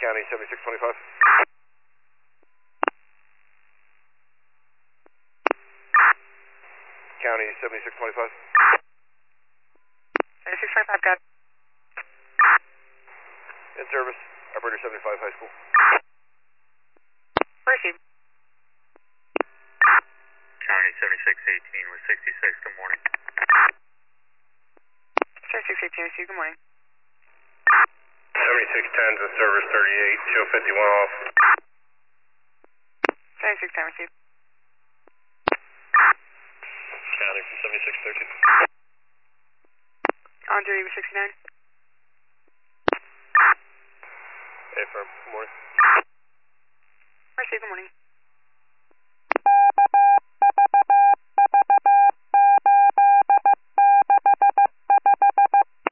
County 7625. County 7625. 7625, got it. In service, operator 75 High School. Proceed. County 7618 with 66, good morning. 7618, receive, good morning. 7610's in service, 38, show 51 off. 7610, receive. County from 7613. On duty with 69. Hey, firm, good morning. Receive, good morning.